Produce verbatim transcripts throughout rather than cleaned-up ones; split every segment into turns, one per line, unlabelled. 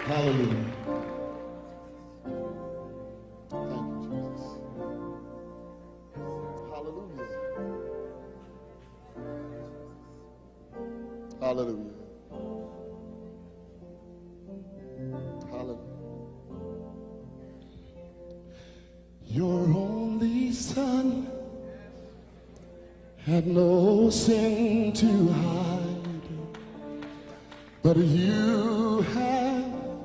Hallelujah. Thank you, Jesus. Hallelujah. Hallelujah. Hallelujah. Your only son had no sin to hide, but you have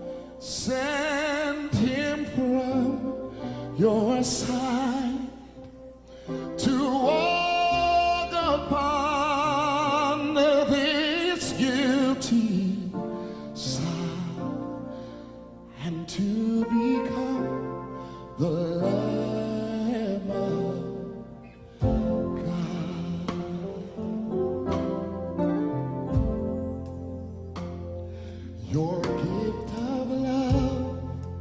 sent him from your side to walk upon this guilty side and to become the Lamb of God. Your gift of love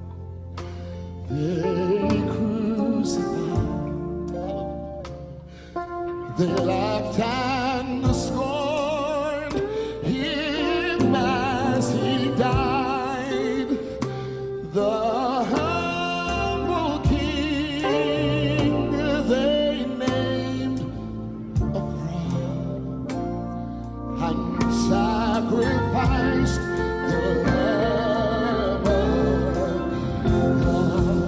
they crucified, they laughed and scorned him as he died. The humble king they named a fraud and sacrificed the Lamb of God.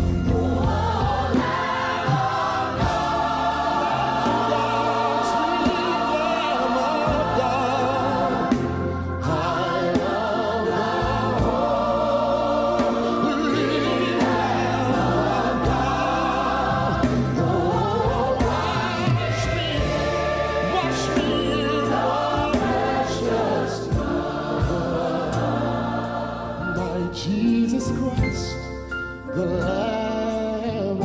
Jesus Christ, the Lamb of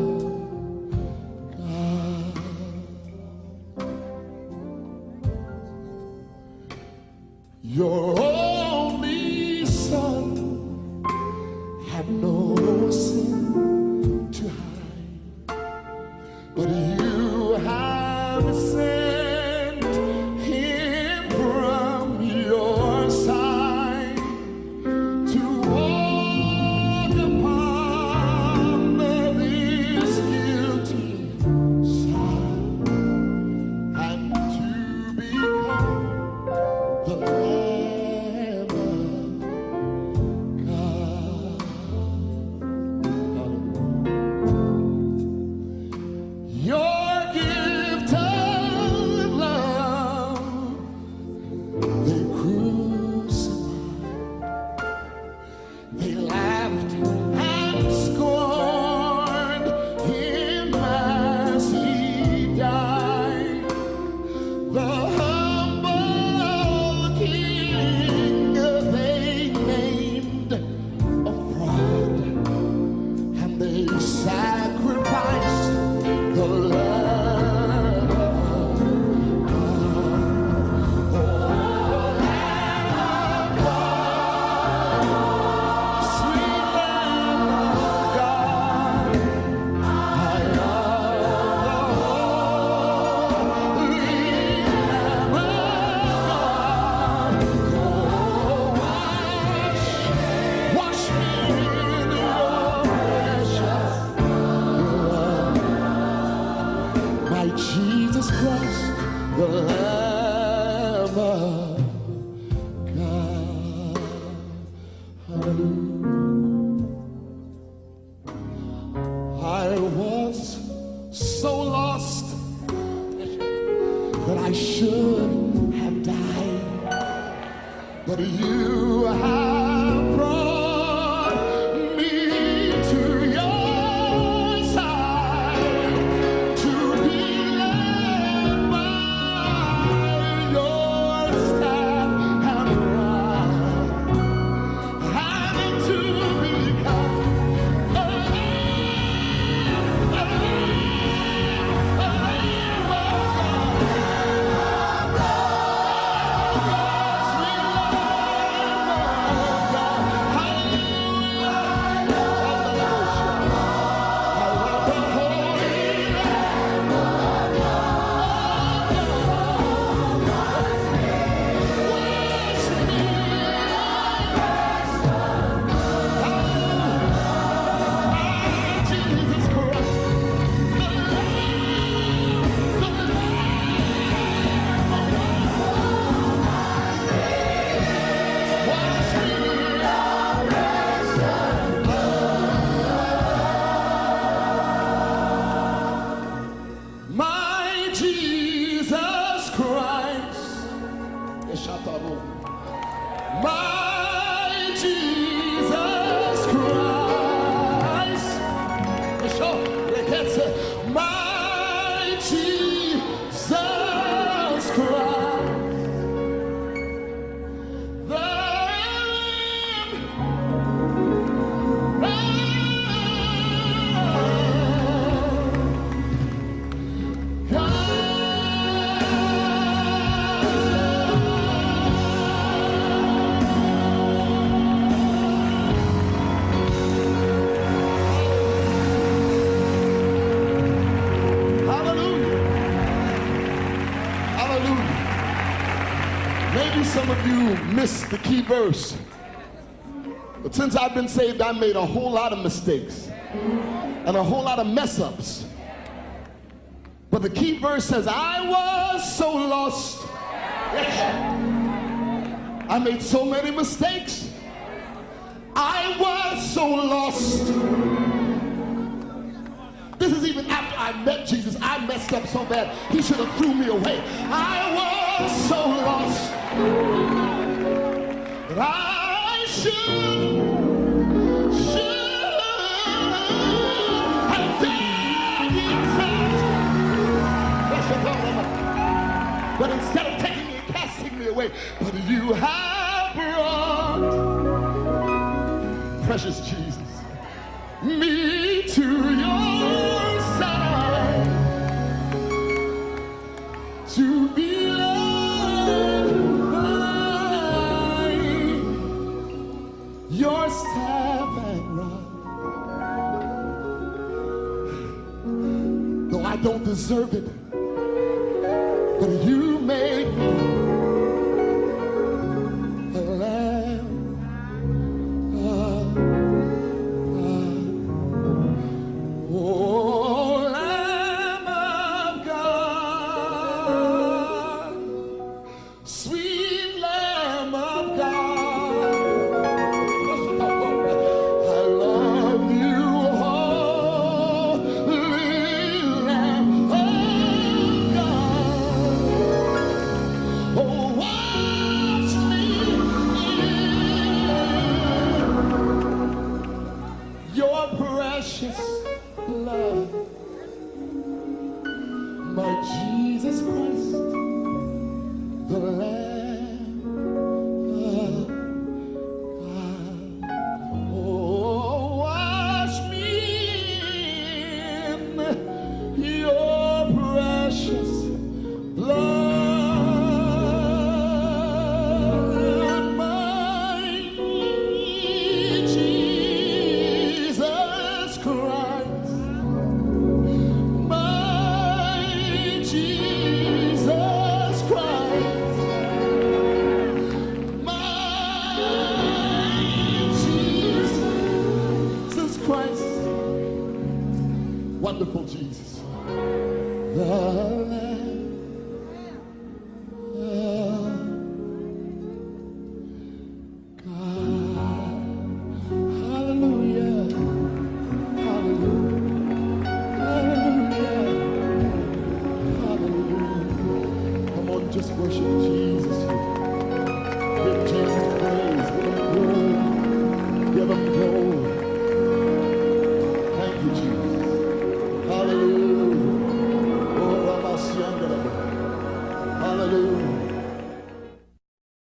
God. Your only son had no sin to hide, but you have sent him from your side to walk upon this guilty side and to become the Lamb of God. Your gift of love they crucified, they laughed and scorned him as he died. The humble king they named a fraud, and they sacrificed the Lamb of God. Oh, Lamb of God, sweet Lamb of God, I love the Holy Lamb of God. Oh, wash, wash me in your precious blood. My Jesus Christ, the Lamb of God. Hallelujah. I was so lost that I should have died, but you have brought me to your side to be led by your staff and rod, and to become a lamb, a lamb, a lamb of God. Sweet Lamb of My Jesus Christ. Sure, they can't say, my Jesus Christ. The Maybe some of you missed the key verse. But since I've been saved, I made a whole lot of mistakes and a whole lot of mess ups. But the key verse says, I was so lost. I made so many mistakes. I was so lost. This is even after I met Jesus. I messed up so bad, he should have threw me away. I was so lost that I should, should have died inside. But instead of taking me and casting me away, but you have brought, precious Jesus, me to your side to be loved by your staff and rod. Though I don't deserve it, but you